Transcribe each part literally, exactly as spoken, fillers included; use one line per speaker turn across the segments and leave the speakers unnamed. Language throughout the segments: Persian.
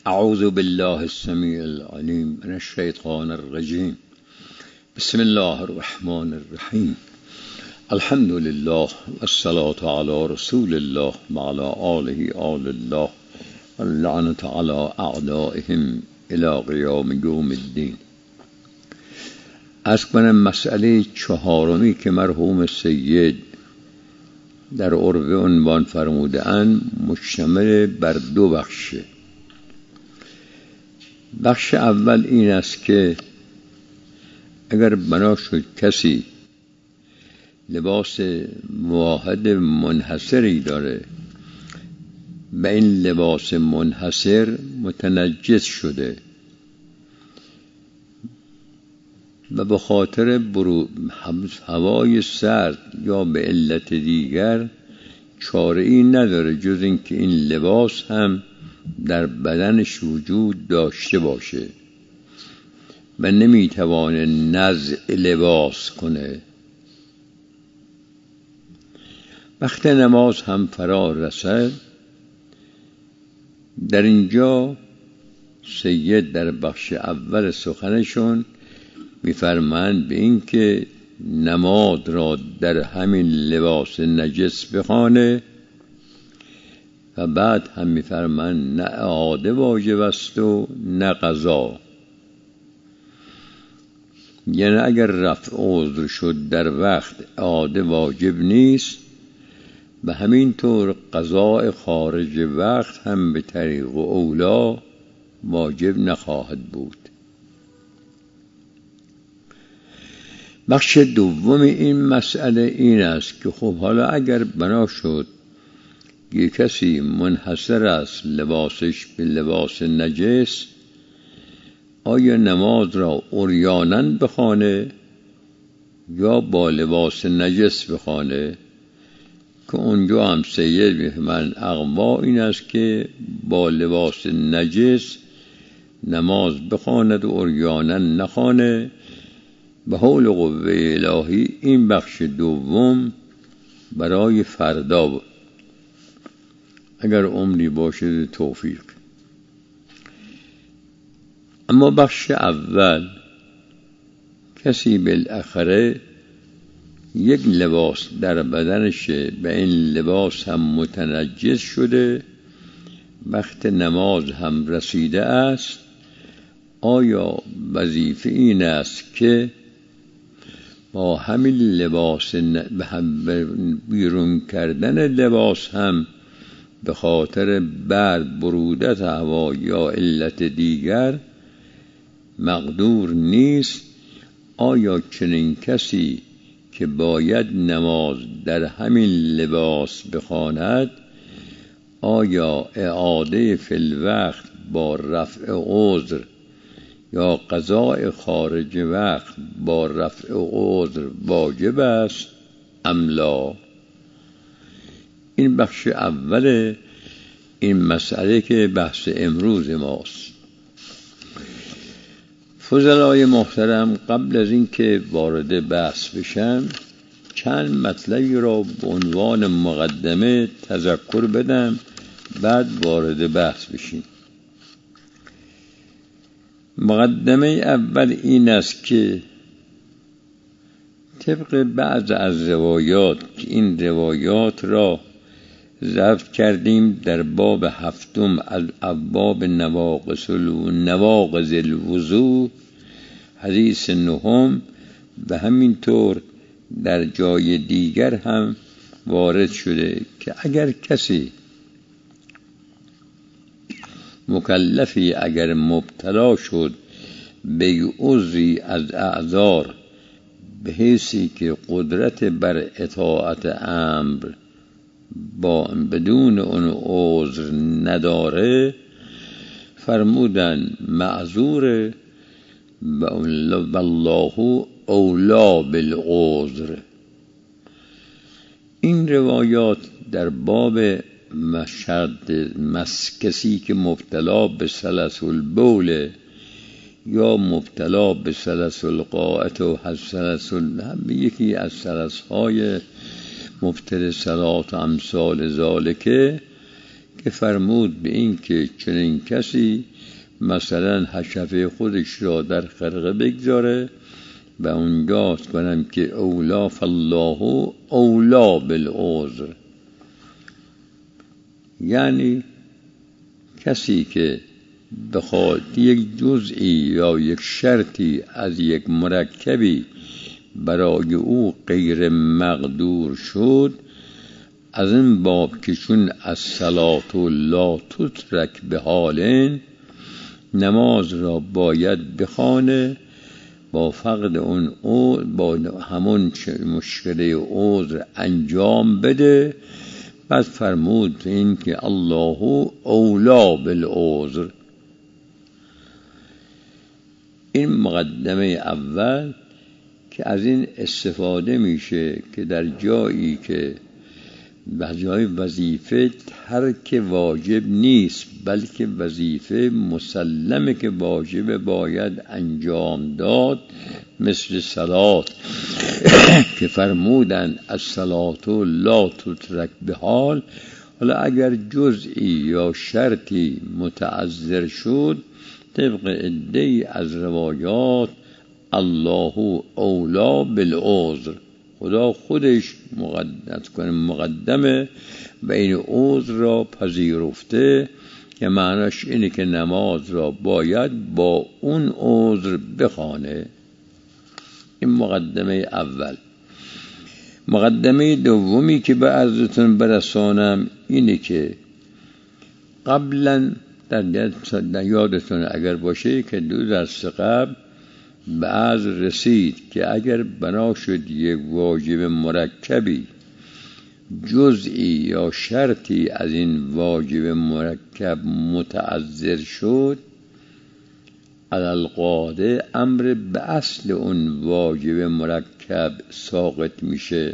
اعوذ بالله السمیع العلیم من الشیطان الرجیم. بسم الله الرحمن الرحیم. الحمد لله والصلاة علی رسول الله وعلى آله آل الله واللعنة علی اعدائهم الی قیام یوم الدین. از کنم مسئله چهارمی که مرحوم سید در عربه عنوان فرموده اند مشتمل بر دو بخشه. بخش اول این است که اگر بنا شد کسی لباس واحد منحصری داره و این لباس منحصر متنجس شده و به خاطر برو هوای سرد یا به علت دیگر چاره ای نداره جز اینکه این لباس هم در بدنش وجود داشته باشه و نمیتوانه نزع لباس کنه، وقت نماز هم فرا رسد. در اینجا سید در بخش اول سخنشون میفرمایند به این که نماز را در همین لباس نجس بخوانه و بعد هم میفرمایند نه اعاده واجب است و نه قضا. یعنی اگر رفع عذر شد در وقت اعاده واجب نیست و همینطور قضاء خارج وقت هم به طریق اولا واجب نخواهد بود. بخش دوم این مسئله این است که خب حالا اگر بنا شد یک کسی منحصر است لباسش به لباس نجس، آیا نماز را عریانا بخوانه یا با لباس نجس بخوانه؟ که اونجا هم سید من اقوا این است که با لباس نجس نماز بخواند و عریانا نخوانه. به حول قوه الهی این بخش دوم برای فردا بود اگر عمری باشه توفیق. اما بخش اول کسی بالاخره یک لباس در بدنشه و این لباس هم متنجس شده، وقت نماز هم رسیده است، آیا وظیفه این است که با همین لباس بیرون کردن لباس هم به خاطر برد برودت هوا یا علت دیگر مقدور نیست، آیا چنین کسی که باید نماز در همین لباس بخواند آیا اعاده فی الوقت با رفع عذر یا قضاء خارج وقت با رفع عذر واجب است ام لا؟ این بخش اول این مسئله که بحث امروز ماست. فضلای محترم، قبل از این که وارد بحث بشم چند مطلبی را به عنوان مقدمه تذکر بدم، بعد وارد بحث بشیم. مقدمه اول این است که طبق بعض از روایات که این روایات را ضبط کردیم در باب هفتم از ابواب نواقض نواقض الوضو حدیث نهم و همینطور در جای دیگر هم وارد شده که اگر کسی مکلفی اگر مبتلا شد به عذری از اعذار به حیثی که قدرت بر اطاعت امر با بدون اون عذر نداره، فرمودن معذور والله اولا بالعذر. این روایات در باب مشهد مس کسی که مبتلا به سلس البول یا مبتلا به سلس القاعت و سلس هم یکی از سلس های مفترسلات و امثال ذالکه که فرمود به این که چنین کسی مثلا حشفه خودش را در خرقه بگذاره و اونجاست کنم که اولا فالله اولا بالعذر، یعنی کسی که بخواد یک جزئی یا یک شرطی از یک مرکبی برای او غیر مقدور شد، از این باب که چون الصلاة لا تترک به حالین، نماز را باید بخوانه با فقد اون عذر، با همون مشکل عذر انجام بده. بعد فرمود این که الله اولا بالعذر. این مقدمه اول که از این استفاده میشه که در جایی که به جای وظیفه ترک واجب نیست، بلکه وظیفه مسلمه که واجب باید انجام داد، مثل صلات که فرمودن الصلاة لا تترک به حال. حالا اگر جزئی یا شرطی متعذر شد، طبق عده‌ای از روایات الله اولا بالعذر، خدا خودش مقدم کنه مقدمه و این عذر را پذیرفته، که معناش اینه که نماز را باید با اون عذر بخوانه. این مقدمه اول. مقدمه دومی که به عرضتون برسانم اینه که قبلا در یادتون اگر باشه که دو درس قبل به عرض رسید که اگر بنا شد یک واجب مرکبی جزئی یا شرطی از این واجب مرکب متعذر شد، علی القاعده امر به اصل اون واجب مرکب ساقط میشه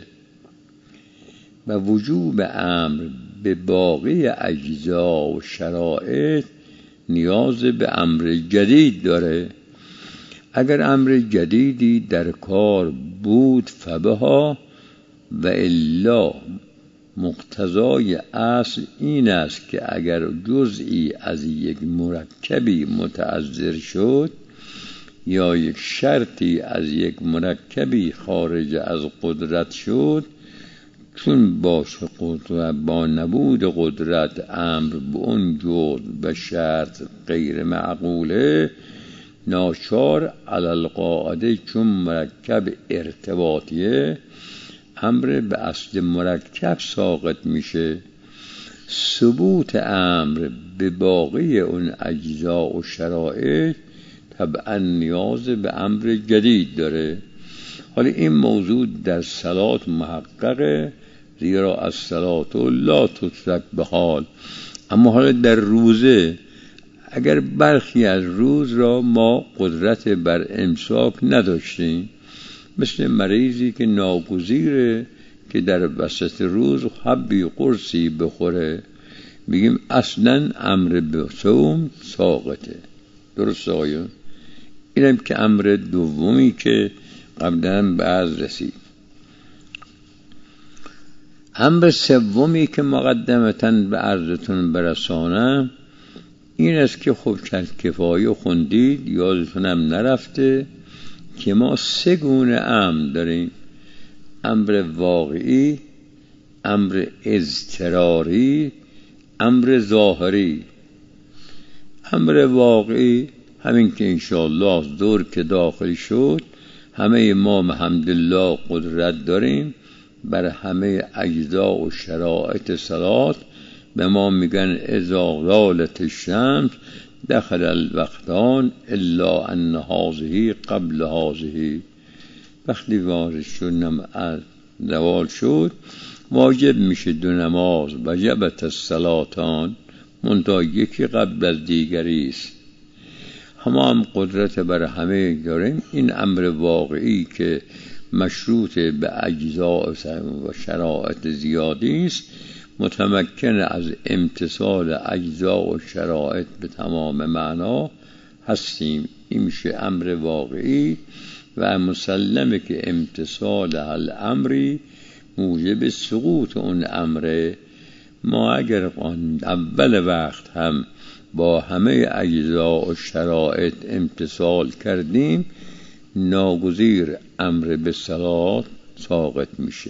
و وجوب امر به باقی اجزا و شرایط نیاز به امر جدید داره. اگر امر جدیدی در کار بود فبها، و الا مقتضای اصل این است که اگر جزئی از یک مرکبی متعذر شد یا یک شرطی از یک مرکبی خارج از قدرت شد، چون باش قدرت با نبود قدرت امر به اون جزء و شرط غیر معقوله، ناچار علی القاعده چون مرکب ارتباطیه امر به اصل مرکب ساقط میشه. ثبوت امر به باقی اون اجزا و شرایط طبعا نیاز به امر جدید داره. حالا این موضوع در صلات محققه، زیرا الصلاة لا تترک به حال. اما حالا در روزه اگر برخی از روز را ما قدرت بر امساک نداشتیم، مثل مریضی که ناگزیره که در وسط روز حبی قرصی بخوره، میگیم اصلا امر به صوم ساقطه. درست آقایون؟ اینم که امر دومی که قبلا بعض رسید. امر سومی که مقدمتاً به عرضتون برسانم این است که خب کفایه خوندید، یادتونم نرفته که ما سه گونه امر داریم: امر واقعی، امر اضطراری، امر ظاهری. امر واقعی همین که انشاءالله از دور که داخل شد، همه ما الحمدلله قدرت داریم بر همه اجزا و شرایط صلات. به ما میگن اذا زالت الشمس دخل الوقتان الا ان هذه قبل هذه. وقتی وارد شد از زوال شد، واجب میشه دو نماز، وجبت الصلاتان، منتها یکی قبل از دیگری است. همه هم قدرت بر همه داریم. این امر واقعی که مشروط به اجزا و شرایط زیادی است، متمکن از امتصال اجزا و شرایط به تمام معنا هستیم. این میشه امر واقعی و مسلمه که امتصال الامری موجب سقوط اون امره. ما اگر اول وقت هم با همه اجزا و شرایط امتثال کردیم، ناگزیر امر به صلات ساقط میشه.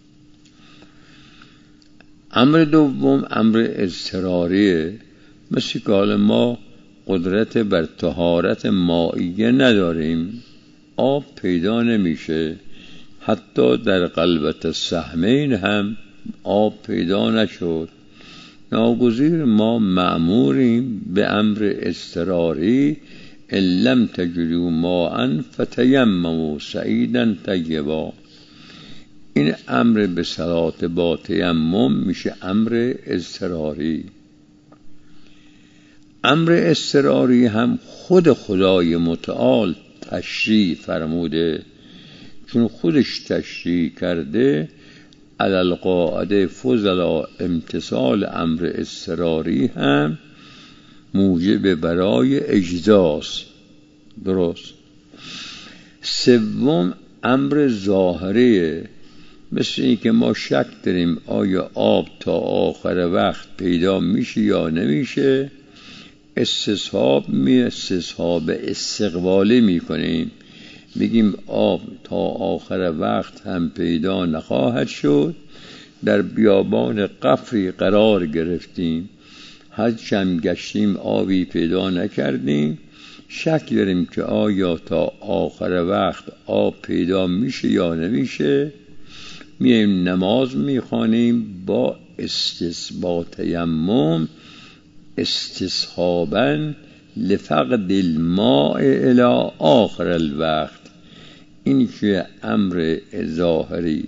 امر دوم امر اضطراریه، مثل که حالا ما قدرت بر طهارت مائیه نداریم، آب پیدا نمیشه، حتی در قلبت السهمین هم آب پیدا نشد، ناگزیر ما مأموریم به امر اضطراری، ان لم تجدوا ماء فتیمموا صعیدا طیبا. این امر به صلات با تیمم میشه امر اضطراری. امر اضطراری هم خود خدای متعال تشریع فرموده، چون خودش تشریع کرده علی القاعده فضلا امتثال امر اضطراری هم موجب برای اجزاست. درست. سوم امر ظاهریه، مثل این که ما شک داریم آیا آب تا آخر وقت پیدا میشه یا نمیشه، استصحاب می استصحاب استقبالی میکنیم، میگیم آب تا آخر وقت هم پیدا نخواهد شد، در بیابان قفری قرار گرفتیم، هرچند گشتیم آبی پیدا نکردیم، شک داریم که آیا تا آخر وقت آب پیدا میشه یا نمیشه، میایم نماز میخوانیم با استصحاب تیمم استصحابا لفقد الماء الى آخر الوقت. این که امر ظاهری.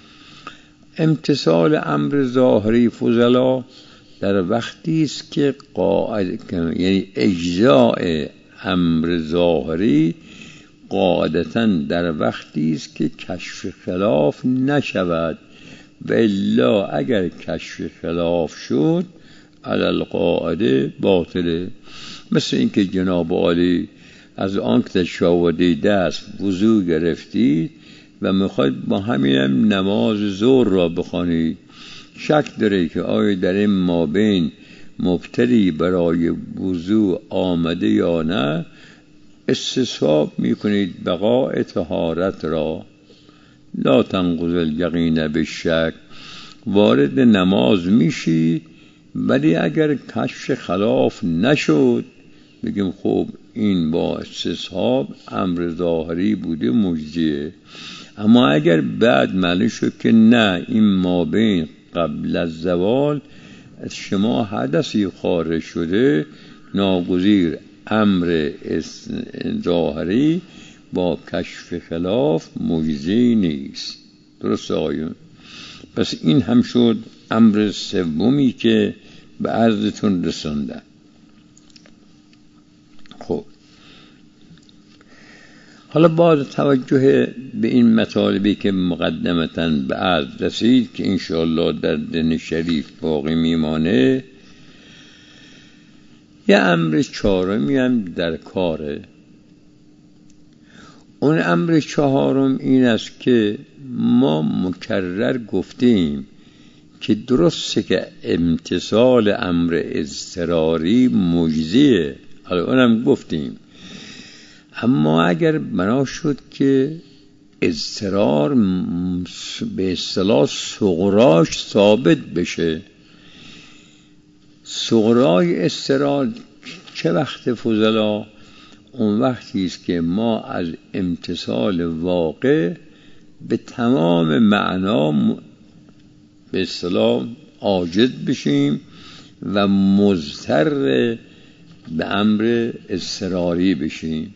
امتثال امر ظاهری فضلا در وقتی است که قاعد، یعنی اجزاء امر ظاهری قاعدتاً در وقتی است که کشف خلاف نشود، و الا اگر کشف خلاف شد علی القاعده باطله. مثل اینکه جناب عالی از آن که تشاوده دست وضو گرفتید و میخواید با همینم نماز ظهر را بخوانید، شک داره که آیا در این مابین مبتلی برای وضو آمده یا نه، استصحاب میکنید بقاء طهارت را. لا تنقض الیقین بالشک، وارد نماز میشی ولی اگر کشف خلاف نشد بگیم خب این با استصحاب امر ظاهری بوده مجزیه. اما اگر بعد معلوم شد که نه این مابین قبل از زوال از شما حدثی خارج شده، ناگزیر امر ظاهری با کشف خلاف مجزی نیست. درست آقایون؟ پس این هم شد امر سومی که به عرضتون رسوندم. خب حالا با توجه به این مطالبی که مقدمتاً به عرض رسید که انشاءالله در دین شریف باقی میمانه، یه امر چهارمی هم در کاره. اون امر چهارم این است که ما مکرر گفتیم که درسته که امتثال امر اضطراری مجزیه، حالا اونم گفتیم، اما اگر بنا شد که اضطرار به اصطلاح صغراش ثابت بشه، صغرای اضطرار چه وقت فضلا؟ اون وقتی است که ما از امتثال واقع به تمام معنا به اصطلاح عاجز بشیم و مضطر به امر اضطراری بشیم.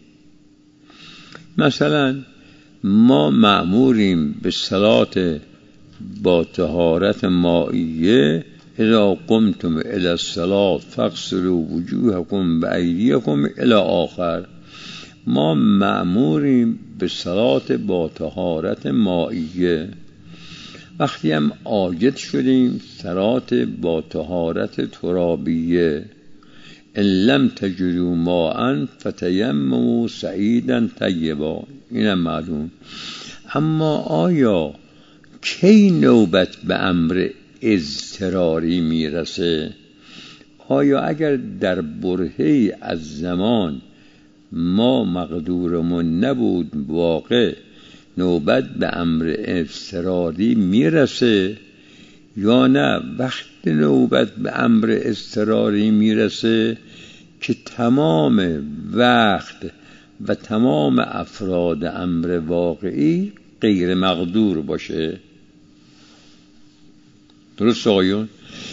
مثلا ما مأموریم به صلات با طهارت مائیه، اذا قمتم الى الصلاة فاغسلوا وجوهکم بایدیکم الی آخر. ما مأموریم به صلات با طهارت مائیه. وقتی هم عاجز شدیم صلات با طهارت ترابیه، ان لم تجدوا ماء فتیمموا صعیدا طیبا. اینم معلوم. اما آیا کی نوبت به امر اضطراری میرسه؟ آیا اگر در برهه‌ای از زمان ما مقدورمون نبود واقع نوبت به امر اضطراری میرسه یا نه وقت نوبت به امر اضطراری میرسه که تمام وقت و تمام افراد امر واقعی غیر مقدور باشه؟ درست آقایون؟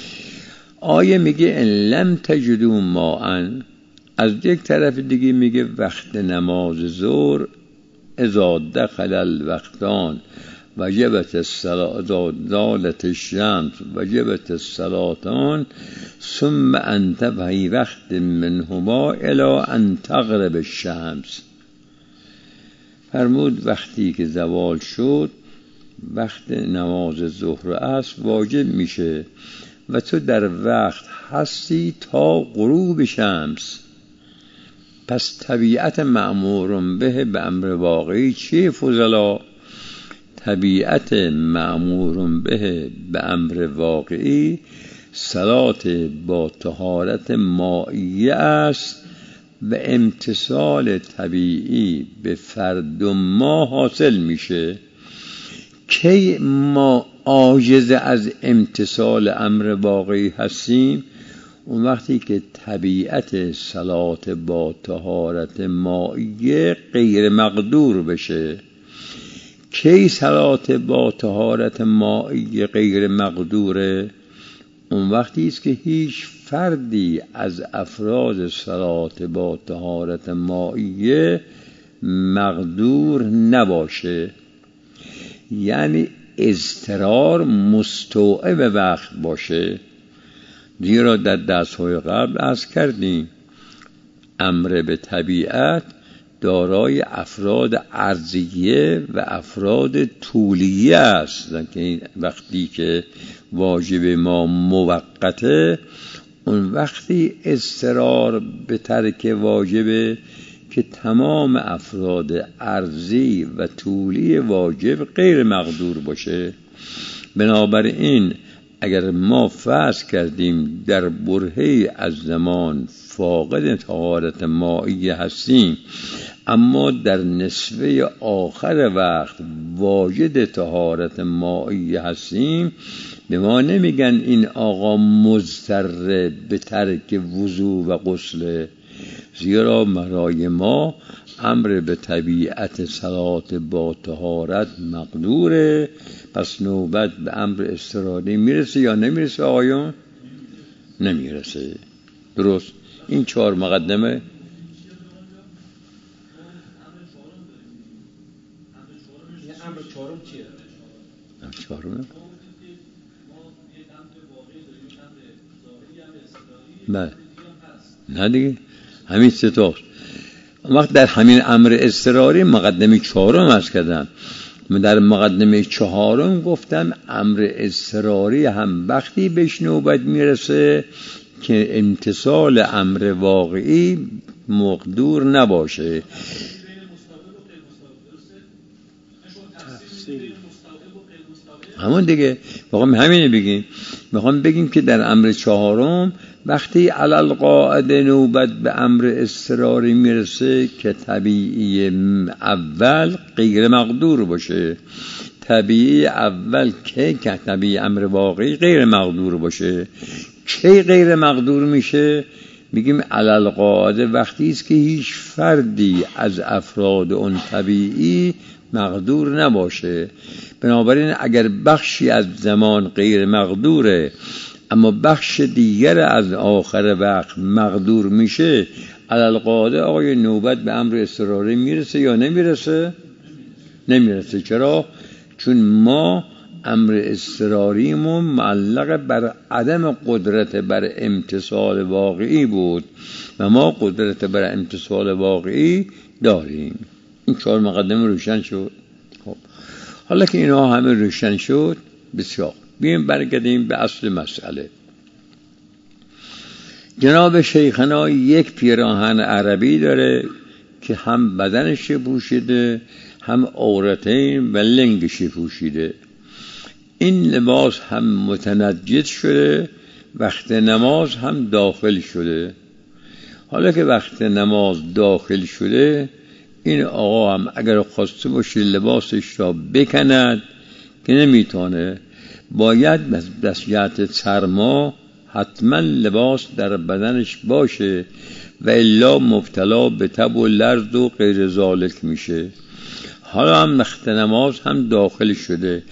آیه میگه ان لم تجدوا ماء، از یک طرف دیگه میگه وقت نماز ظهر اذا دخل الوقتان وجبت الصلاة زالت الشمس وجبت الصلاتان ثم انت فی وقت منهما الى ان تغرب الشمس. فرمود وقتی که زوال شد وقت نماز ظهر و عصر واجب میشه و تو در وقت هستی تا غروب شمس. پس طبیعت مأمور به به امر واقعی چیه فضلا؟ طبیعت مأمور به به امر واقعی صلات با طهارت مائیه است و امتثال طبیعی به فرد ما حاصل میشه. کی ما عاجز از امتثال امر واقعی هستیم؟ اون وقتی که طبیعت صلات با طهارت مائیه غیر مقدور بشه. کی صلات با طهارت مائیه غیر مقدوره؟ اون وقتی است که هیچ فردی از افراد صلات با طهارت مائیه مقدور نباشه، یعنی اضطرار مستوعب وقت باشه. زیرا در درس‌های قبل عرض کردیم امر به طبیعت دارای افراد عرضیه و افراد طولیه است که وقتی که واجب ما موقته اون وقتی اضطرار به ترک واجبه که تمام افراد عرضی و طولی واجب غیر مقدور باشه. بنابراین اگر ما فرض کردیم در برهه‌ای از زمان فاقد طهارت مائیه هستیم اما در نصفه آخر وقت واجد طهارت مائیه هستیم، به ما نمیگن این آقا مضطر به ترک وضو و غسل، زیرا برای ما امر به طبیعت صلات با طهارت مقدوره. پس نوبت به امر اضطراری میرسه یا نمیرسه آقایون؟ نمیرسه. درست. این چهار مقدمه. امر چهارم چیه؟ امر چهارم بله نه دیگه همین سه تاست. وقت در همین امر اضطراری مقدمه چهارم عرض کردم. من در مقدمه چهارم گفتم امر اضطراری هم وقتی بهش نوبت میرسه که امتثال امر واقعی مقدور نباشه. همون دیگه میخوام همینه بگیم. میخوام بگیم که در امر چهارم وقتی علل قاعده نوبت به امر اضطراری میرسه که طبیعی اول غیر مقدور باشه. طبیعی اول که که طبیعی امر واقعی غیر مقدور باشه. کی غیر مقدور میشه؟ میگیم علل قاعده وقتی است که هیچ فردی از افراد اون طبیعی مقدور نباشه. بنابراین اگر بخشی از زمان غیر مقدوره اما بخش دیگر از آخر وقت مقدور میشه، علل قاعده آقای نوبت به امر اضطراری میرسه یا نمیرسه؟ نمیرسه. چرا؟ چون ما امر اضطراریمون معلق بر عدم قدرت بر امتثال واقعی بود و ما قدرت بر امتثال واقعی داریم. این چهار مقدمه روشن شد. خب حالا که اینا همه روشن شد، بسیار بیایم برگردیم به اصل مسئله. جناب شیخنا یک پیراهن عربی داره که هم بدنش پوشیده هم عورتین و لنگش پوشیده. این لباس هم متنجس شده وقت نماز هم داخل شده. حالا که وقت نماز داخل شده، این آقا هم اگر خواسته باشه لباسش را بکند که نمیتونه، باید از جهت سرما حتما لباس در بدنش باشه و الا مبتلا به تب و لرز و غیر ذالک میشه. حالا هم وقت نماز هم داخل شده.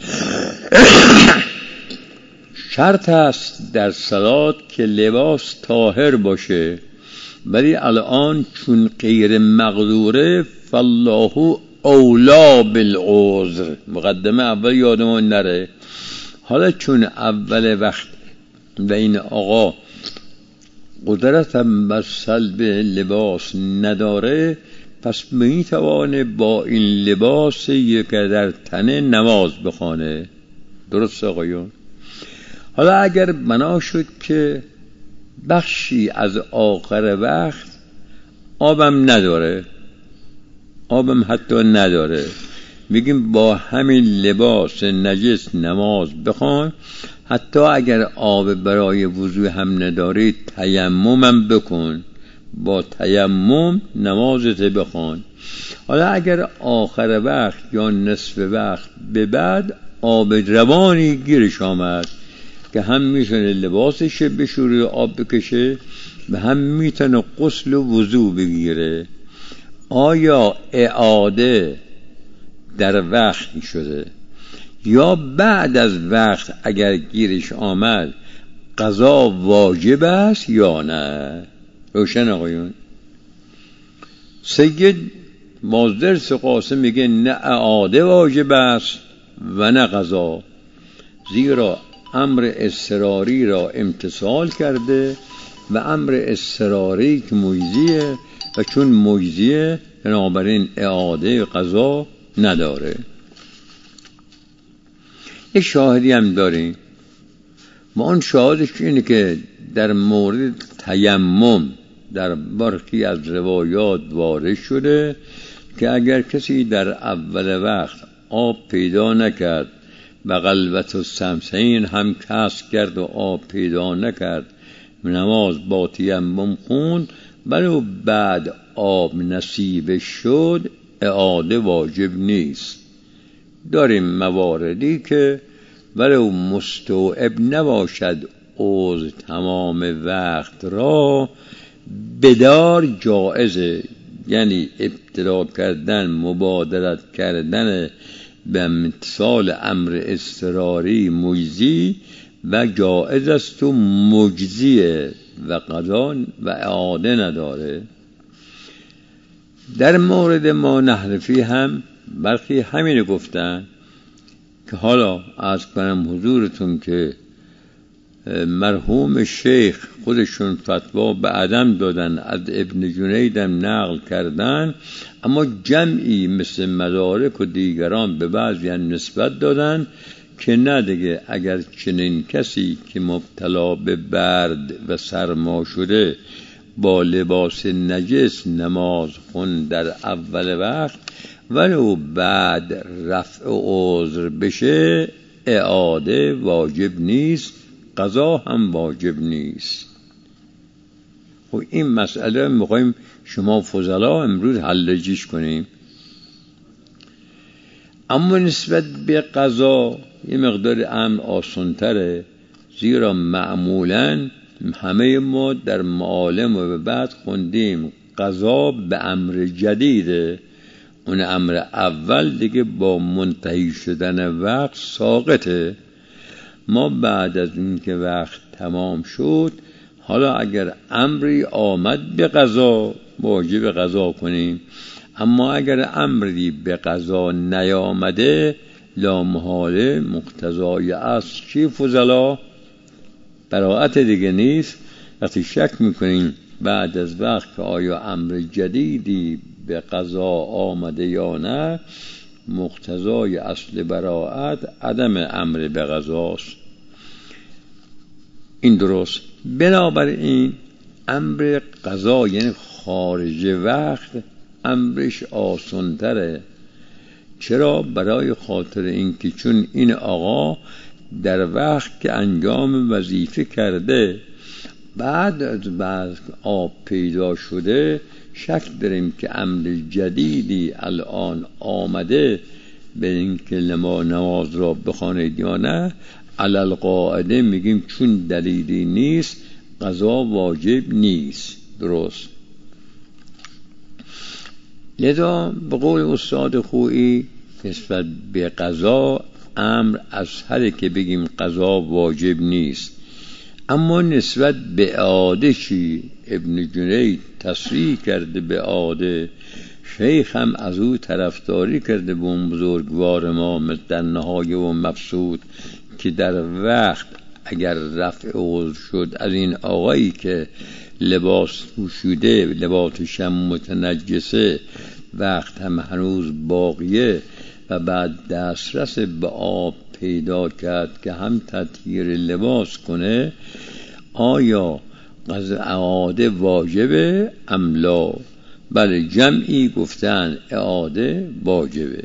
شرط است در صلات که لباس طاهر باشه، ولی الان چون غیر مقدوره فالله اولا بالعذر، مقدمه اول یادمون نره. حالا چون اول وقت و این آقا قدرت هم بر سلب لباس نداره، پس میتوانه با این لباس یک در تنه نماز بخونه. درست آقایون؟ حالا اگر بنا شد که بخشی از آخر وقت آبم نداره، آبم حتی نداره، میگیم با همین لباس نجس نماز بخوان. حتی اگر آب برای وضو هم نداری تیممم بکن، با تیمم نمازت بخوان. حالا اگر آخر وقت یا نصف وقت به بعد آب روانی گیرش آمد که هم میتونه لباسش بشوره آب بکشه و هم میتونه غسل و وضو بگیره، آیا اعاده در وقت شده یا بعد از وقت اگر گیرش آمد قضا واجب است یا نه؟ روشن آقایون؟ سید مازدرس قاسم میگه نه اعاده واجب است و نه قضا، زیرا امر اضطراری را امتثال کرده و امر اضطراری که مجزیه و چون مجزیه بنابراین اعاده قضا نداره. یک شاهدی هم داریم، ما اون شاهدش اینه که در مورد تیمم در برخی از روایات وارد شده که اگر کسی در اول وقت آب پیدا نکرد و قلبت و سمسین هم کسب کرد و آب پیدا نکرد، نماز با تیمم خوند، ولی بعد آب نصیب شد، اعاده واجب نیست. داریم مواردی که ولو مستوعب نباشد عذر تمام وقت را بدار جائزه، یعنی ابتلا کردن، مبادرت کردن به امتثال امر اضطراری مجزی و جائز است و مجزیه و قضا و اعاده نداره. در مورد ما نحرفی هم برخی همین گفتن که حالا عرض کنم حضورتون که مرحوم شیخ خودشون فتوا به عدم دادن، از ابن جنیدم نقل کردن، اما جمعی مثل مدارک و دیگران به بعضی هم نسبت دادن که نه دیگه، اگر چنین کسی که مبتلا به برد و سرما شده با لباس نجس نماز خون در اول وقت ولو بعد رفع عذر بشه، اعاده واجب نیست، قضا هم واجب نیست. خب این مسئله میخوایم شما فضلا امروز حلجیش کنیم. اما نسبت به قضا یه مقدار امر آسان‌تره، زیرا معمولاً همه ما در معالم و به بعد خوندیم قضا به امر جدیده، اون امر اول دیگه با منتهی شدن وقت ساقطه. ما بعد از این که وقت تمام شد، حالا اگر امری آمد به قضا واجب قضا کنیم، اما اگر امری به قضا نیامده لا محاله مقتضای اصل چی فضلا؟ براءت دیگه نیست. وقتی شک میکنیم بعد از وقت که آیا امر جدیدی به قضا آمده یا نه، مقتضای اصل براءت عدم امر به قضاست. این درست. بنابراین امر قضا یعنی خارج وقت امرش آسان‌تره. چرا؟ برای خاطر اینکه چون این آقا در وقت که انجام وظیفه کرده بعد از بعد آب پیدا شده شک داریم که امر جدیدی الان آمده به اینکه ما نماز را بخوانید یا نه، علل قاعده میگیم چون دلیلی نیست قضا واجب نیست. درست. لذا به قول استاد خویی نسبت به قضا امر اصحره که بگیم قضا واجب نیست، اما نسبت به اعاده چی؟ ابن جنید تصریح کرده به اعاده، شیخ هم از او طرفداری کرده به اون بزرگوار ما در نهایه و مبسوط که در وقت اگر رفع عذر شد از این آقایی که لباس پوشیده لباسش هم متنجسه وقت هم هنوز باقیه و بعد دسترس به آب پیدا کرد که هم تطهیر لباس کنه، آیا قضا اعاده واجبه ام لا؟ بله، جمعی گفتن اعاده واجبه.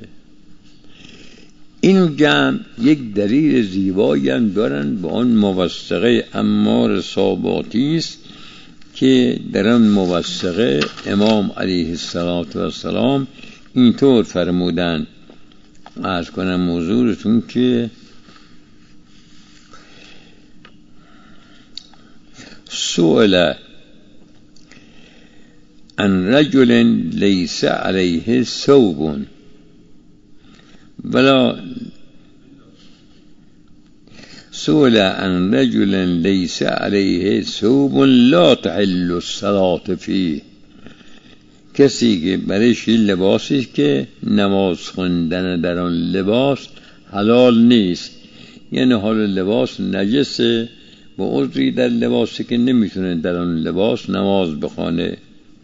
این جمع یک دلیل زیبایی هم دارن به آن موثقه عمار صاباتی است که در آن موثقه امام علیه السلام اینطور فرمودن. عرض کنم موضوعتون که سئل عن رجل لیس علیه ثوب ولا سئل عن رجل لیس علیه ثوب لا تحل الصلاة فیه، کسی که برایش لباسی که نماز خوندن در آن لباس حلال نیست، یعنی حال لباس نجسه و عذری در لباسی که نمیتونه در آن لباس نماز بخونه.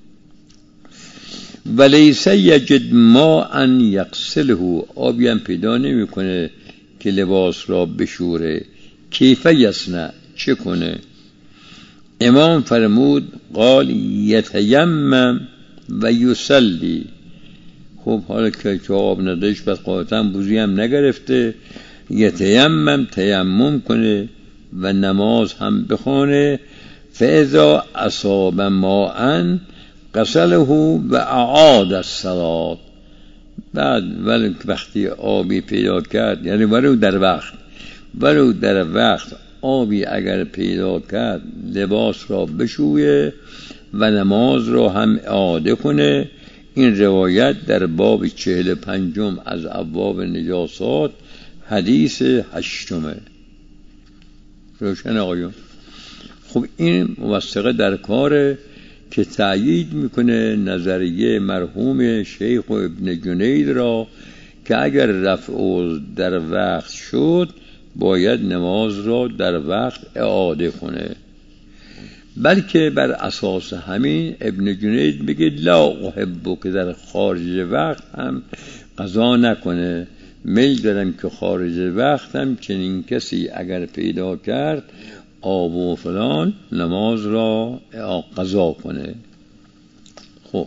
ولیس یجد ماء یغسله، آبی هم پیدا نمیکنه که لباس را بشوره. کیف یصنع، چه کنه؟ امام فرمود قال یتیمم و یصلی. خب حالا که آب نداشت بعد قاطعا بوزی هم نگرفته، یتیمم تیمم کنه و نماز هم بخونه. فاذا اصاب ماء غسله و اعاد الصلاة. بعد ولی وقتی آبی پیدا کرد، یعنی ولو در وقت ولو در وقت آبی اگر پیدا کرد لباس را بشویه و نماز را هم اعاده کنه. این روایت در باب چهل پنجم از ابواب نجاسات حدیث هشتمه. روشن آقایون؟ خب این موثقه در کار که تأیید میکنه نظریه مرحوم شیخ و ابن جنید را که اگر رفع عذر در وقت شد باید نماز را در وقت اعاده کنه. بلکه بر اساس همین ابن جنید میگه لا احب که در خارج وقت هم قضا نکنه، میل دارم که خارج وقت هم چنین کسی اگر پیدا کرد آب و فلان نماز را قضا کنه. خب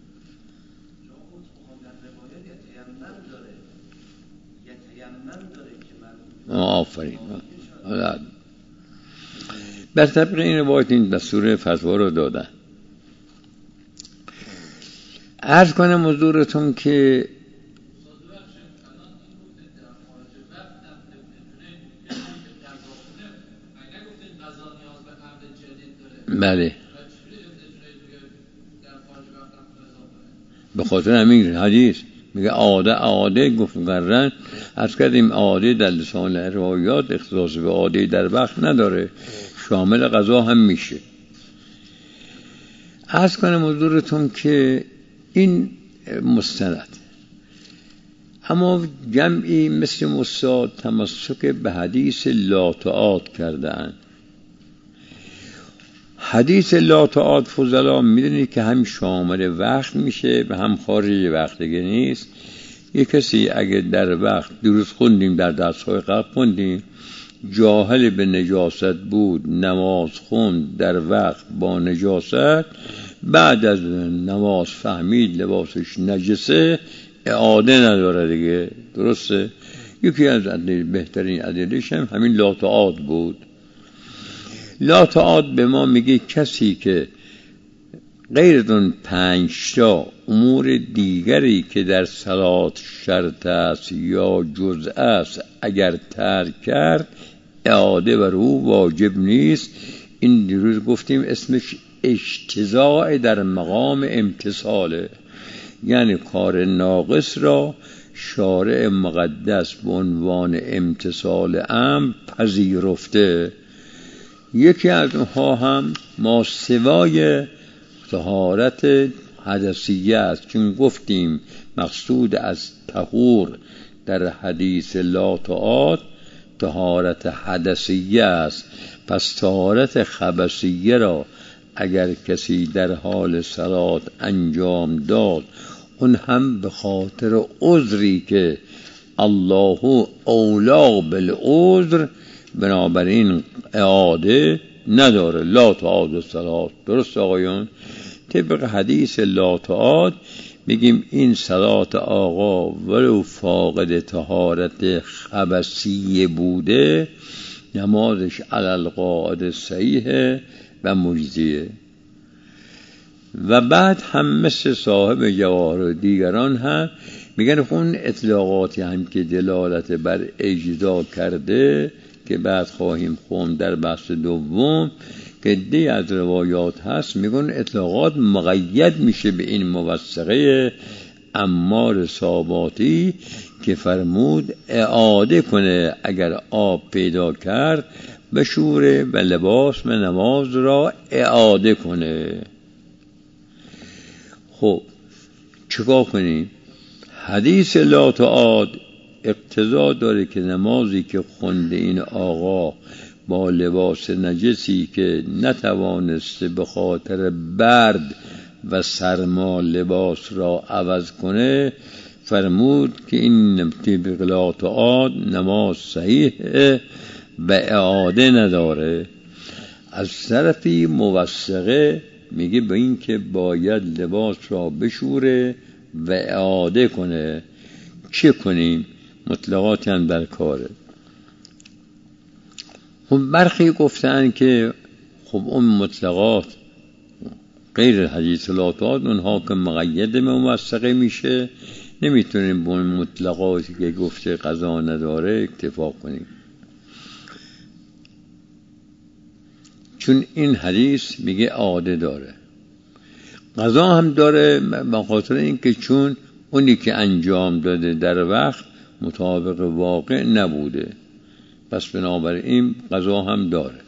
آفرین. بر طبق این روایت این دستور فتوا رو دادن. عرض کنم حضورتون که بله به خاطر همین حدیث میگه عاده عاده گفت قرن از کردیم عاده در لسان روایات اختصاص به عاده در وقت نداره، شامل قضا هم میشه. عرض کنم حضورتون که این مستند، اما جمعی مثل مستاد تمسک به حدیث لا تعاد کردن. حدیث لا تعاد فضلا میدونید که هم شامل وقت میشه و هم خارج وقت دیگه نیست. یک کسی اگه در وقت درست خوندیم در درس‌های قبل خوندیم جاهل به نجاست بود، نماز خوند در وقت با نجاست، بعد از نماز فهمید لباسش نجسه، اعاده نداره دیگه. درسته؟ یکی از ادله بهترین ادلهش هم همین لا تعاد بود. لا تعاد به ما میگه کسی که غیر از اون پنج تا امور دیگری که در صلات شرط است یا جزء است اگر ترک کرد اعاده بر او واجب نیست. این دیروز گفتیم اسمش اجتزاء در مقام امتصاله، یعنی کار ناقص را شارع مقدس به عنوان امتصال امر پذیرفته. یکی از اونها هم ما سوای طهارت حدثیه است، چون گفتیم مقصود از طهور در حدیث لا تعاد طهارت حدثیه است. پس طهارت خبثیه را اگر کسی در حال صلات انجام داد، اون هم به خاطر عذری که الله اولا بالعذر، بنابراین اعاده نداره. لا تعاد الصلات. درست آقایون؟ طبق حدیث لا تعاد میگیم این صلات آقا ولو فاقد طهارت خبثیه بوده، نمازش علی القاعده صحیحه و مجزیه. و بعد هم مثل صاحب جواهر و دیگران هم میگن اون اطلاقاتی هم که دلالت بر اجزا کرده که بعد خواهیم خوند در بحث دوم که دی از روایات هست، میگن اطلاقات مقید میشه به این موثقه عمار صاباتی که فرمود اعاده کنه اگر آب پیدا کرد بشوره و لباس و نماز را اعاده کنه. خب چیکار کنیم؟ حدیث لا تعاد اقتضا داره که نمازی که خونده این آقا با لباس نجسی که نتوانسته به خاطر برد و سرما لباس را عوض کنه، فرمود که این طبق لا تعاد نماز صحیحه و اعاده نداره. از طرفی موثقه میگه به این که باید لباس را بشوره و اعاده کنه. چه کنیم؟ مطلقاتی هم در کاره. خب برخی گفتن که خب اون مطلقات غیر حدیث لا تعاد اونها که مقید به موثقه میشه، نمیتونیم با اون مطلقاتی که گفته قضا نداره اکتفا کنیم، چون این حدیث میگه اعاده داره. قضا هم داره به خاطر اینکه چون اونی که انجام داده در وقت مطابق واقع نبوده، پس بنابراین قضا هم داره.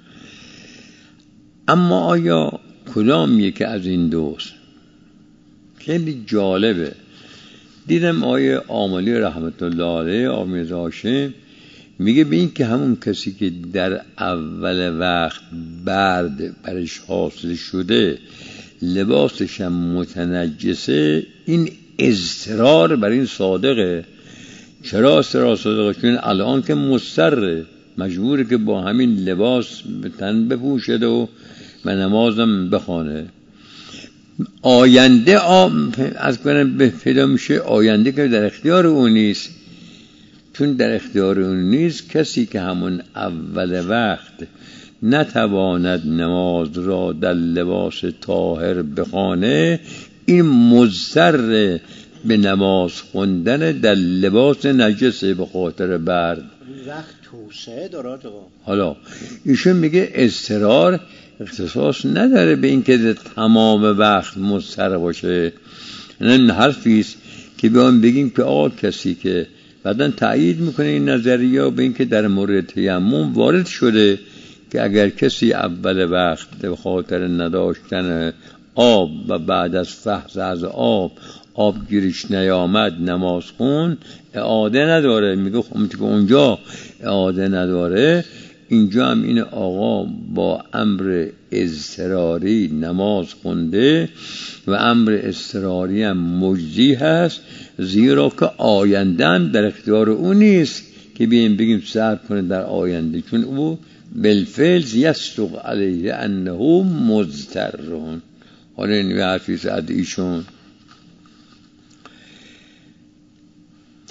اما آیا کدام یکی از این دوست؟ خیلی جالبه. دیدم آیه عاملی رحمت الله علیه آمیز هاشم میگه به این که همون کسی که در اول وقت برد برش حاصل شده لباسش هم متنجسه، این اضطرار بر این صادقه. چرا اضطرار صادقه؟ چون الان که مضطره، مجبوره که با همین لباس به تن بپوشد و و نمازم بخوانه. آینده آم از کنم به پیدا میشه، آینده که در اختیار اون نیست، چون در اختیار اون نیست. کسی که همون اول وقت نتواند نماز را در لباس طاهر بخوانه، این مضطر به نماز خوندن در لباس نجسه به خاطر برد.
وقت توسعه داره.
حالا ایشون میگه اضطرار اختصاص نداره به این که تمام وقت مضطر باشه. این حرفیست که بیان بگیم که آقا کسی که بعدن تأیید میکنه این نظریه به این که در مورد تیمم وارد شده که اگر کسی اول وقت به خاطر نداشتن آب و بعد از فحص از آب آب گیرش نیامد نماز خون، اعاده نداره. میگه خب که اونجا اعاده نداره، اینجا هم این آقا با امر اضطراری نماز خونده و امر اضطراری هم مجزی هست، زیرا که آینده هم در اختیار او نیست که بیاییم بگیم صبر کنه در آینده، چون او بالفعل یصدق علیه انه مضطرون. حالا این حرفی از ایشون.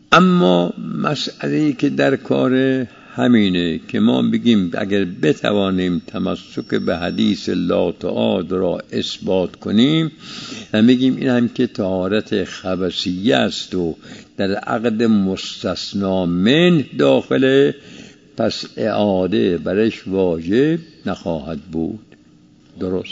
اما مسئله‌ای که در کار همینه که ما بگیم اگر بتوانیم تمسک به حدیث لا تعاد را اثبات کنیم و بگیم این هم که طهارت خبثیه است و در عقد مستثنا من داخله، پس اعاده برش واجب نخواهد بود. درست؟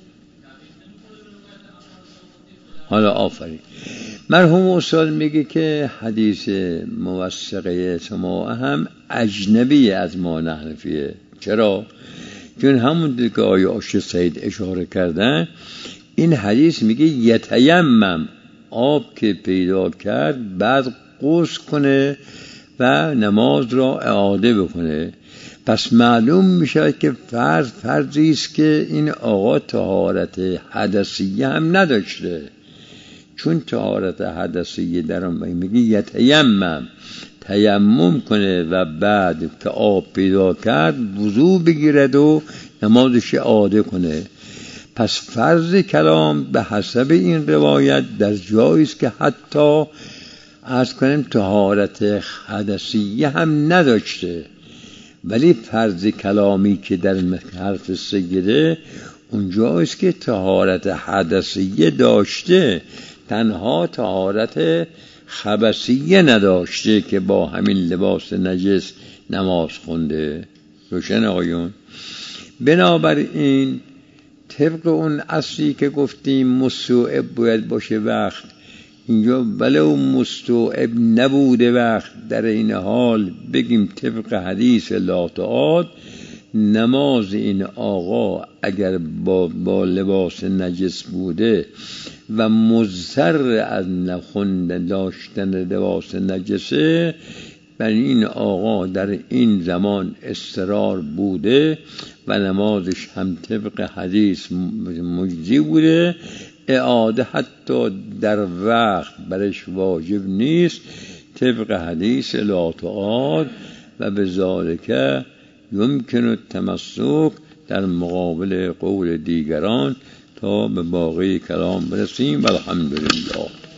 حالا آفرین. مرحوم استاد میگه که حدیث موثقه سماع هم اجنبی از ما حنفیه. چرا؟ چون همون که آیه آشی سید اشاره کردن، این حدیث میگه یتیمم، آب که پیدا کرد بعد غسل کنه و نماز را اعاده بکنه. پس معلوم میشه که فرض فرضی است که این آقا طهارت حدثیه هم نداشته، چون طهارت حدثیه در اون میگه یتیمم، تیمم کنه و بعد که آب پیدا کرد وضو بگیرد و نمازش اعاده کنه. پس فرض کلام به حسب این روایت در جایی است که حتی از کنیم طهارت حدثیه هم نداشته، ولی فرض کلامی که در حرف سیده اونجاییست که طهارت حدثیه داشته، تنها طهارت خبثیه نداشته که با همین لباس نجس نماز خونده. روشن آقایون؟ بنابراین طبق اون اصلی که گفتیم مستوعب باید باشه وقت، اینجا ولو مستوعب نبوده وقت، در این حال بگیم طبق حدیث لا تعاد نماز این آقا اگر با, با لباس نجس بوده و مضطر از نخوندن داشتن لباس نجسه، بر این آقا در این زمان اضطرار بوده و نمازش هم طبق حدیث مجزی بوده، اعاده حتی در وقت برش واجب نیست طبق حدیث لا تعاد، و بذالک یمکن التمسک در مقابل قول دیگران تا به باقی کلام برسیم. والحمدلله.